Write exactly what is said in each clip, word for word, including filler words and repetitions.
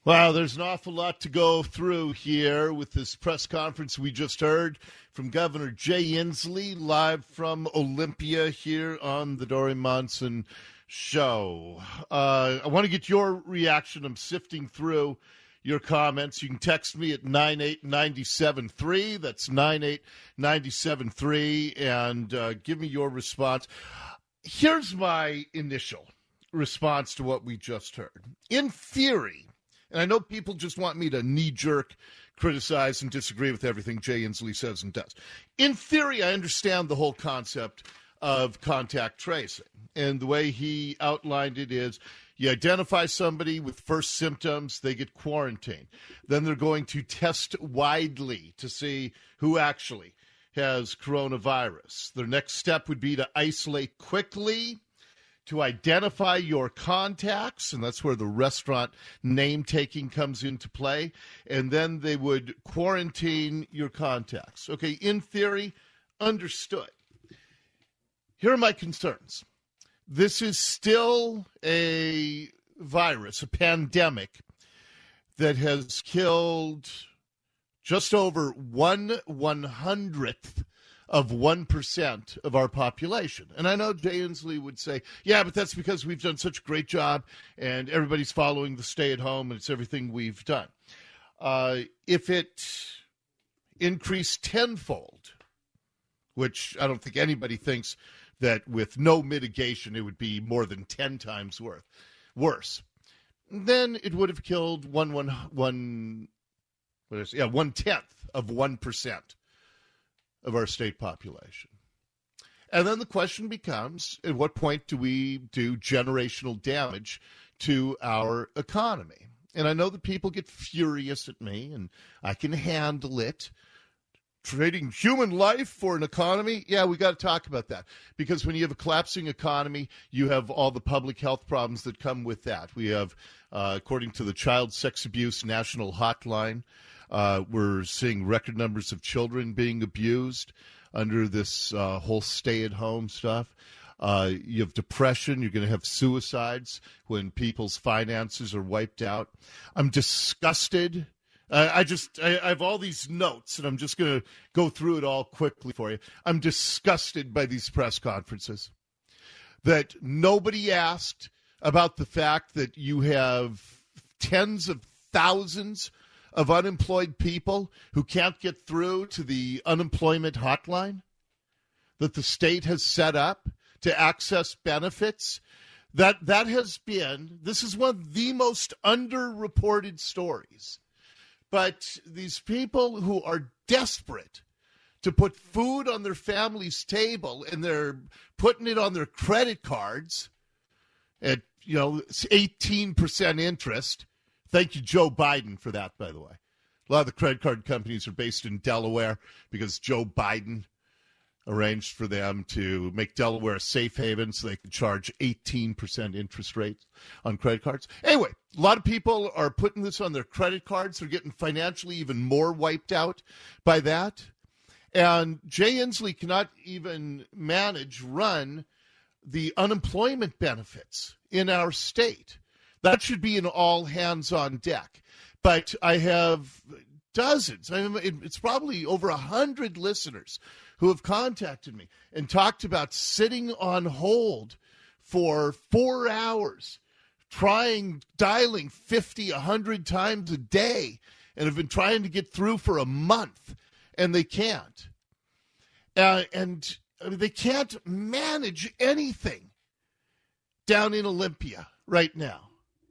Wow, there's an awful lot to go through here with this press conference we just heard from Governor Jay Inslee, live from Olympia here on the Dori Monson Show. Uh, I want to get your reaction. I'm sifting through your comments. You can text me at nine eight nine seven three. That's nine eight nine seven three, and uh, give me your response. Here's my initial response to what we just heard. In theory, and I know people just want me to knee-jerk criticize and disagree with everything Jay Inslee says and does. In theory, I understand the whole concept of contact tracing. And the way he outlined it is you identify somebody with first symptoms, they get quarantined. Then they're going to test widely to see who actually has coronavirus. Their next step would be to isolate quickly, to identify your contacts, and that's where the restaurant name-taking comes into play, and then they would quarantine your contacts. Okay, in theory, understood. Here are my concerns. This is still a virus, a pandemic, that has killed just over one one-hundredth of one percent of our population. And I know Jay Inslee would say, yeah, but that's because we've done such a great job and everybody's following the stay-at-home and it's everything we've done. Uh, if it increased tenfold, which I don't think anybody thinks that with no mitigation it would be more than ten times worth, worse, then it would have killed one, one, one, what is it? Yeah, one-tenth of one percent. Of our state population. And then the question becomes, at what point do we do generational damage to our economy? And I know that people get furious at me, and I can handle it. Trading human life for an economy? Yeah, we got to talk about that. Because when you have a collapsing economy, you have all the public health problems that come with that. We have, uh, according to the Child Sex Abuse National Hotline, Uh, we're seeing record numbers of children being abused under this uh, whole stay-at-home stuff. Uh, you have depression. You're going to have suicides when people's finances are wiped out. I'm disgusted. Uh, I just I, I have all these notes, and I'm just going to go through it all quickly for you. I'm disgusted by these press conferences that nobody asked about the fact that you have tens of thousands of unemployed people who can't get through to the unemployment hotline that the state has set up to access benefits. That that has been, this is one of the most underreported stories. But these people who are desperate to put food on their family's table and they're putting it on their credit cards at, you know, eighteen percent interest. Thank you, Joe Biden, for that, by the way. A lot of the credit card companies are based in Delaware because Joe Biden arranged for them to make Delaware a safe haven so they could charge eighteen percent interest rates on credit cards. Anyway, a lot of people are putting this on their credit cards. They're getting financially even more wiped out by that. And Jay Inslee cannot even manage, run the unemployment benefits in our state. That should be an all hands on deck. But I have dozens, I mean, it's probably over a hundred listeners who have contacted me and talked about sitting on hold for four hours, trying, dialing fifty, a hundred times a day, and have been trying to get through for a month, and they can't. Uh, and I mean, they can't manage anything down in Olympia right now.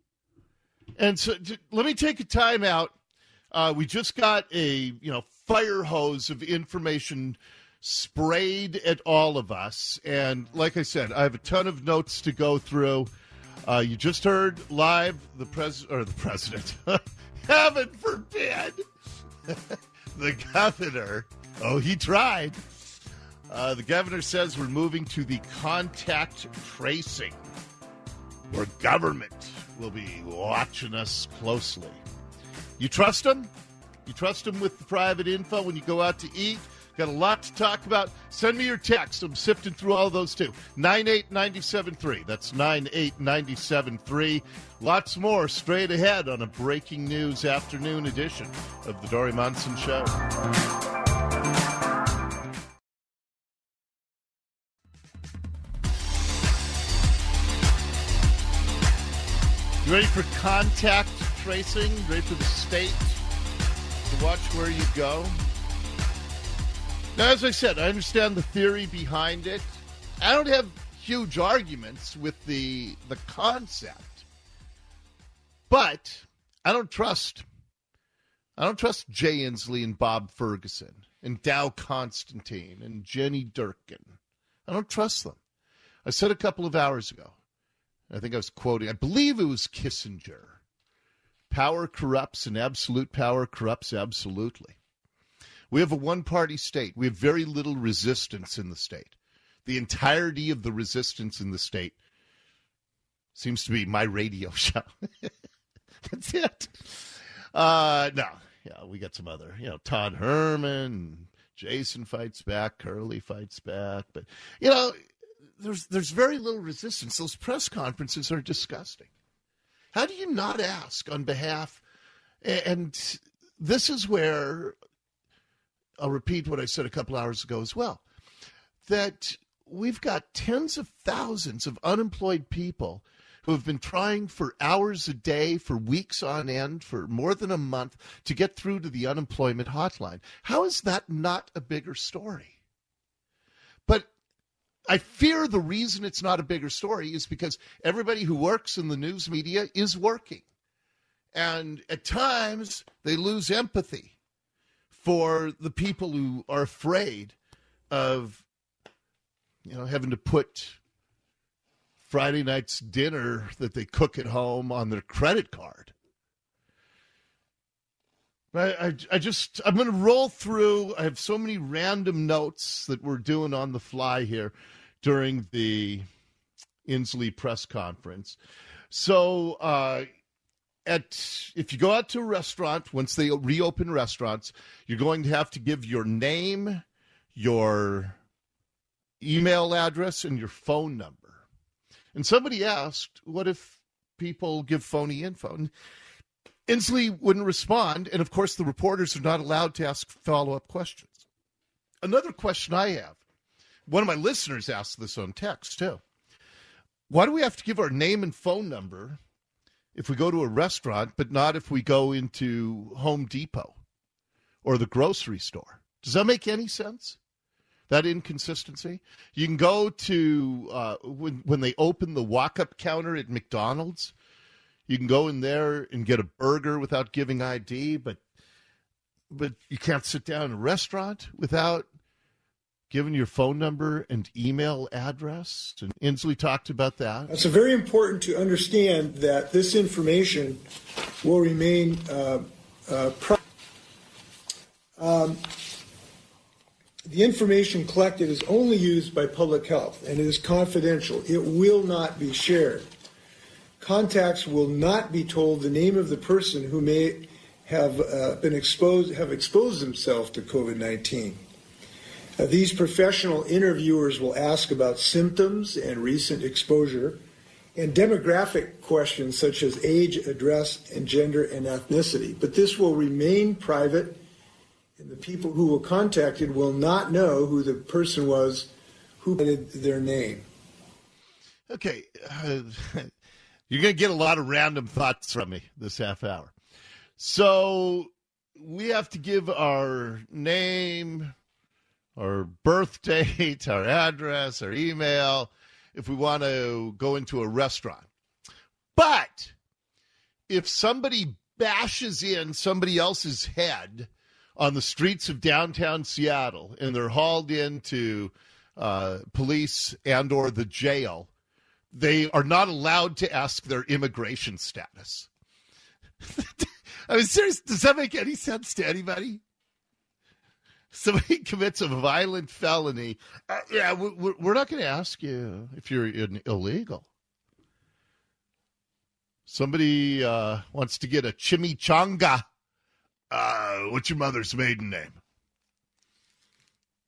And so t- let me take a time out. Uh, we just got a, you know, fire hose of information sprayed at all of us. And like I said, I have a ton of notes to go through. Uh, you just heard live the pres or the president, heaven forbid, the governor. Oh, he tried. Uh, the governor says we're moving to the contact tracing, where government will be watching us closely. You trust them? You trust them with the private info when you go out to eat? Got a lot to talk about. Send me your text. I'm sifting through all those too. nine eight nine seven three. That's nine eight nine seven three. Lots more straight ahead on a breaking news afternoon edition of the Dori Monson Show. You ready for contact tracing? Ready for the state to watch where you go? Now, as I said, I understand the theory behind it. I don't have huge arguments with the the concept, but I don't trust. I don't trust Jay Inslee and Bob Ferguson and Dow Constantine and Jenny Durkin. I don't trust them. I said a couple of hours ago. I think I was quoting, I believe it was Kissinger. Power corrupts, and absolute power corrupts absolutely. We have a one-party state. We have very little resistance in the state. The entirety of the resistance in the state seems to be my radio show. That's it. Uh, no, yeah, we got some other, you know, Todd Herman, Jason fights back, Curly fights back. But, you know, there's there's very little resistance. Those press conferences are disgusting. How do you not ask on behalf? And this is where I'll repeat what I said a couple hours ago as well, that we've got tens of thousands of unemployed people who have been trying for hours a day, for weeks on end, for more than a month to get through to the unemployment hotline. How is that not a bigger story? But I fear the reason it's not a bigger story is because everybody who works in the news media is working. And at times they lose empathy for the people who are afraid of, you know, having to put Friday night's dinner that they cook at home on their credit card. I, I, I just, I'm going to roll through. I have so many random notes that we're doing on the fly here during the Inslee press conference. So, uh, At if you go out to a restaurant, once they reopen restaurants, you're going to have to give your name, your email address, and your phone number. And somebody asked, what if people give phony info? And Inslee wouldn't respond, and of course the reporters are not allowed to ask follow-up questions. Another question I have, one of my listeners asked this on text too. Why do we have to give our name and phone number if we go to a restaurant, but not if we go into Home Depot or the grocery store? Does that make any sense? That inconsistency? You can go to, uh, when, when they open the walk-up counter at McDonald's, you can go in there and get a burger without giving I D, but but you can't sit down in a restaurant without giving your phone number and email address. And Inslee talked about that. It's very important to understand that this information will remain uh, uh, private. Um, the information collected is only used by public health, and it is confidential. It will not be shared. Contacts will not be told the name of the person who may have uh, been exposed, have exposed themselves to COVID nineteen. Uh, these professional interviewers will ask about symptoms and recent exposure and demographic questions such as age, address, and gender and ethnicity. But this will remain private, and the people who were contacted will not know who the person was who provided their name. Okay. Uh, you're going to get a lot of random thoughts from me this half hour. So we have to give our name, our birth date, our address, our email, if we want to go into a restaurant. But if somebody bashes in somebody else's head on the streets of downtown Seattle and they're hauled into uh, police and or the jail, they are not allowed to ask their immigration status. I mean, seriously, does that make any sense to anybody? Somebody commits a violent felony. Uh, yeah, we're, we're not going to ask you if you're in illegal. Somebody uh, wants to get a chimichanga. Uh, what's your mother's maiden name?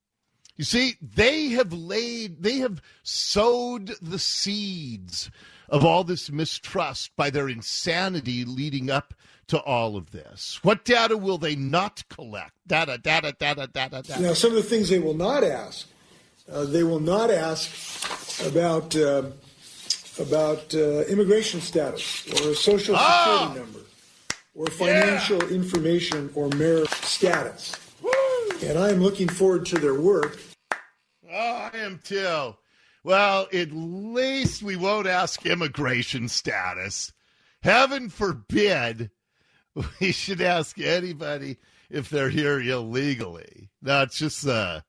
You see, they have laid, they have sowed the seeds of all this mistrust by their insanity leading up to all of this. What data will they not collect? Data, data, data, data, data. Now, some of the things they will not ask, uh, they will not ask about uh, about uh, immigration status or a social security oh, number or financial yeah. information or marital status. Woo. And I am looking forward to their work. Oh, I am too. Well, at least we won't ask immigration status. Heaven forbid we should ask anybody if they're here illegally. No, it's just the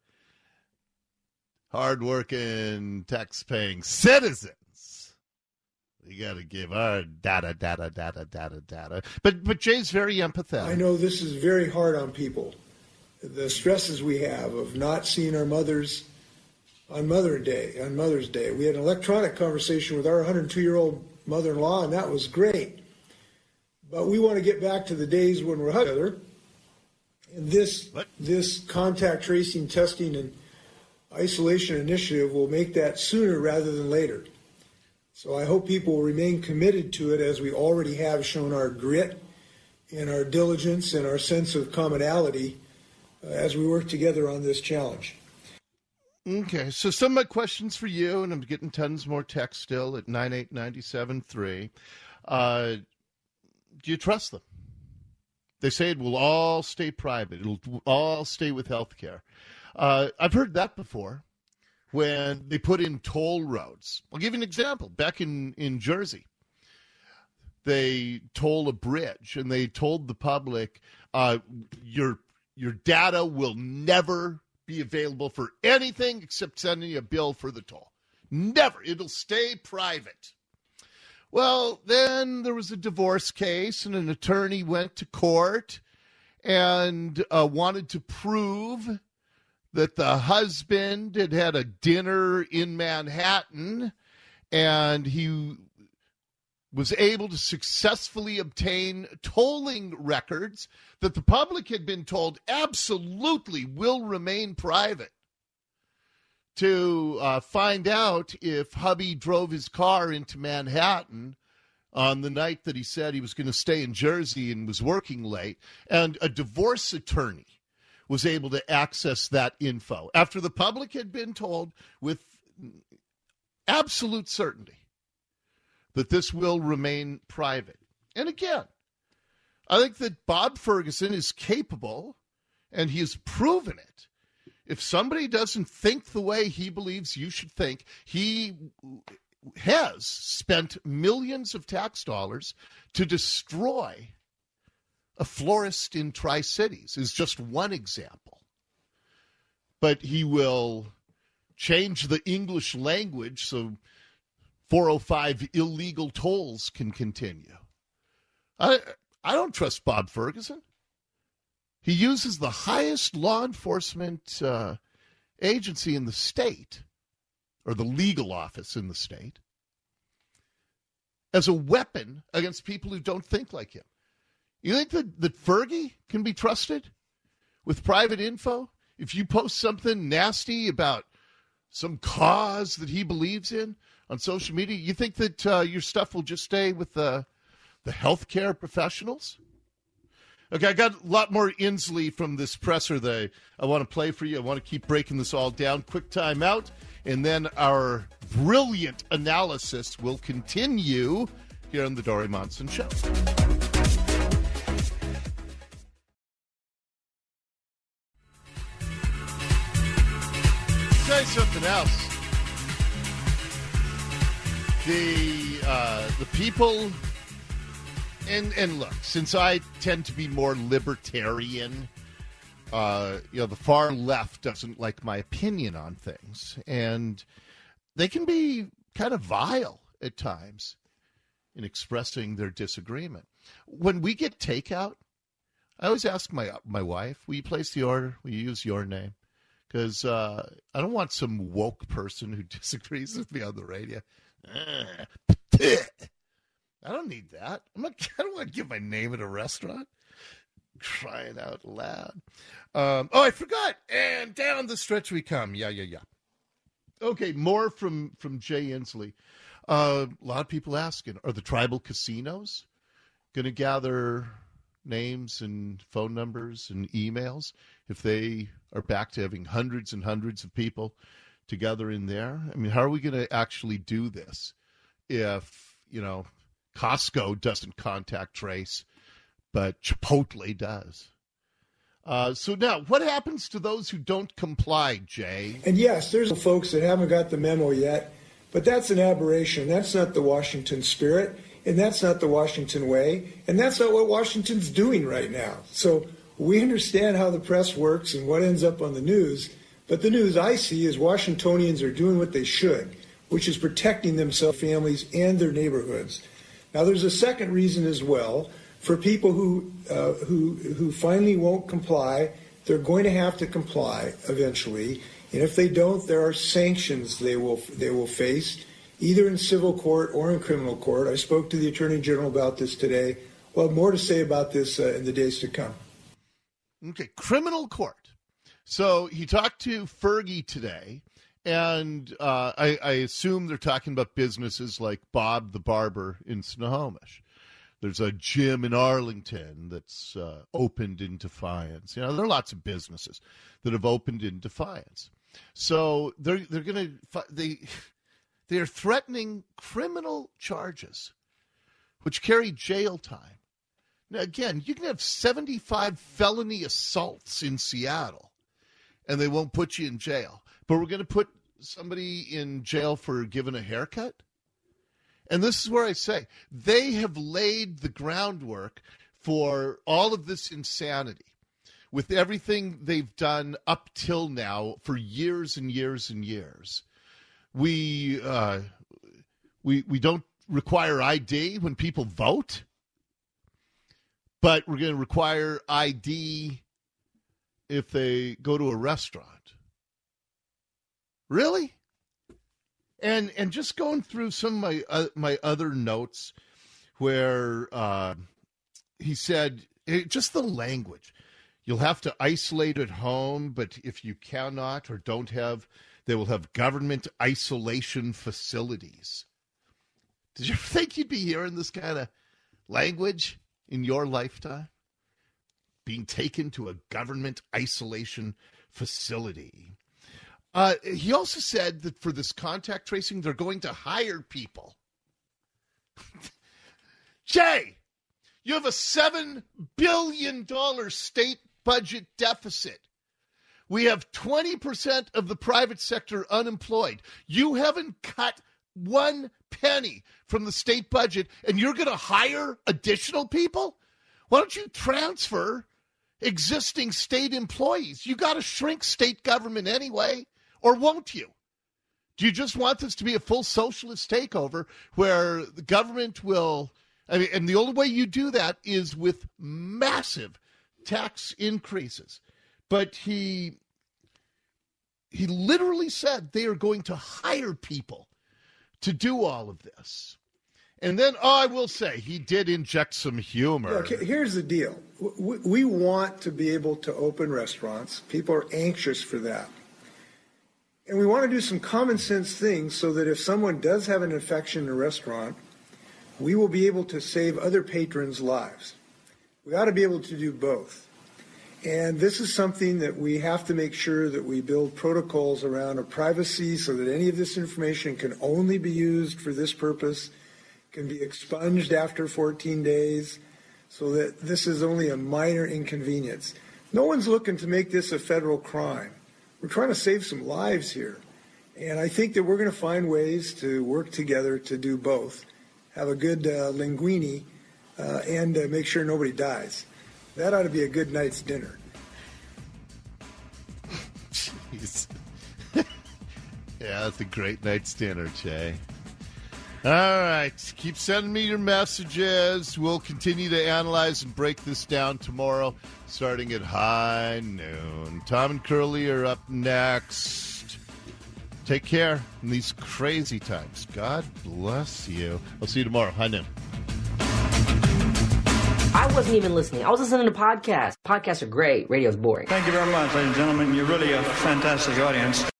hardworking, tax-paying citizens. We got to give our data, data, data, data, data. But but Jay's very empathetic. I know this is very hard on people. The stresses we have of not seeing our mothers on Mother's Day. On Mother's Day, we had an electronic conversation with our one hundred two-year-old mother-in-law, and that was great. But we want to get back to the days when we're together. And this what? this contact tracing, testing, and isolation initiative will make that sooner rather than later. So I hope people will remain committed to it, as we already have shown our grit and our diligence and our sense of commonality uh, as we work together on this challenge. Okay, so some of my questions for you, and I'm getting tons more text still at nine eight nine seven three. Uh, do you trust them? They say it will all stay private. It'll all stay with healthcare. Uh, I've heard that before when they put in toll roads. I'll give you an example. Back in, in Jersey, they toll a bridge, and they told the public, uh, your your data will never be available for anything except sending you a bill for the toll. Never. It'll stay private. Well, then there was a divorce case, and an attorney went to court and uh, wanted to prove that the husband had had a dinner in Manhattan, and he was able to successfully obtain tolling records that the public had been told absolutely will remain private, to uh, find out if hubby drove his car into Manhattan on the night that he said he was going to stay in Jersey and was working late. And a divorce attorney was able to access that info after the public had been told with absolute certainty that this will remain private. And again, I think that Bob Ferguson is capable, and he has proven it. If somebody doesn't think the way he believes you should think, he has spent millions of tax dollars to destroy a florist in Tri-Cities, is just one example. But he will change the English language so four oh five illegal tolls can continue. I I don't trust Bob Ferguson. He uses the highest law enforcement uh, agency in the state, or the legal office in the state, as a weapon against people who don't think like him. You think that, that Fergie can be trusted with private info? If you post something nasty about some cause that he believes in on social media, you think that uh, your stuff will just stay with the, the healthcare professionals? Okay, I got a lot more Inslee from this presser that I, I want to play for you. I want to keep breaking this all down. Quick time out, and then our brilliant analysis will continue here on the Dori Monson Show. Tell you something else. The uh, the people. And and look, since I tend to be more libertarian, uh, you know, the far left doesn't like my opinion on things. And they can be kind of vile at times in expressing their disagreement. When we get takeout, I always ask my my wife, will you place the order? Will you use your name? Because uh, I don't want some woke person who disagrees with me on the radio. I don't need that. I'm not, I don't want to give my name at a restaurant. Crying out loud. Um, oh, I forgot. And down the stretch we come. Yeah, yeah, yeah. Okay, more from, from Jay Inslee. Uh, a lot of people asking, are the tribal casinos going to gather names and phone numbers and emails if they are back to having hundreds and hundreds of people together in there? I mean, how are we going to actually do this if, you know, Costco doesn't contact trace, but Chipotle does? Uh, so now, what happens to those who don't comply, Jay? And yes, there's folks that haven't got the memo yet, but that's an aberration. That's not the Washington spirit, and that's not the Washington way, and that's not what Washington's doing right now. So we understand how the press works and what ends up on the news, but the news I see is Washingtonians are doing what they should, which is protecting themselves, families, and their neighborhoods. Now, there's a second reason as well. For people who uh, who who finally won't comply, they're going to have to comply eventually, and if they don't, there are sanctions they will they will face, either in civil court or in criminal court. I spoke to the Attorney General about this today. We'll have more to say about this uh, in the days to come. Okay, criminal court. So he talked to Fergie today, and uh, I, I assume they're talking about businesses like Bob the Barber in Snohomish. There's a gym in Arlington that's uh, opened in defiance. You know, there are lots of businesses that have opened in defiance. So they're they're going to they they are threatening criminal charges, which carry jail time. Now, again, you can have seventy-five felony assaults in Seattle, and they won't put you in jail. But we're going to put somebody in jail for giving a haircut? And this is where I say, they have laid the groundwork for all of this insanity with everything they've done up till now for years and years and years. We uh, we we don't require I D when people vote, but we're going to require I D if they go to a restaurant. Really? And and just going through some of my uh, my other notes where uh, he said, it, just the language. You'll have to isolate at home, but if you cannot or don't have, they will have government isolation facilities. Did you think you'd be hearing this kind of language in your lifetime? Being taken to a government isolation facility. Uh, he also said that for this contact tracing, they're going to hire people. Jay, you have a seven billion dollars state budget deficit. We have twenty percent of the private sector unemployed. You haven't cut one penny from the state budget, and you're going to hire additional people? Why don't you transfer existing state employees? You got to shrink state government anyway. Or won't you? Do you just want this to be a full socialist takeover where the government will, I mean, and the only way you do that is with massive tax increases. But he, he literally said they are going to hire people to do all of this. And then, oh, I will say, he did inject some humor. Look, here's the deal. We, we want to be able to open restaurants. People are anxious for that. And we want to do some common sense things so that if someone does have an infection in a restaurant, we will be able to save other patrons' lives. We ought to be able to do both. And this is something that we have to make sure that we build protocols around of privacy so that any of this information can only be used for this purpose, can be expunged after fourteen days, so that this is only a minor inconvenience. No one's looking to make this a federal crime. We're trying to save some lives here. And I think that we're going to find ways to work together to do both. Have a good uh, linguine uh, and uh, make sure nobody dies. That ought to be a good night's dinner. Jeez. Yeah, that's a great night's dinner, Jay. All right. Keep sending me your messages. We'll continue to analyze and break this down tomorrow, starting at high noon. Tom and Curly are up next. Take care in these crazy times. God bless you. I'll see you tomorrow. High noon. I wasn't even listening. I was listening to podcasts. Podcasts are great. Radio's boring. Thank you very much, ladies and gentlemen. You're really a fantastic audience.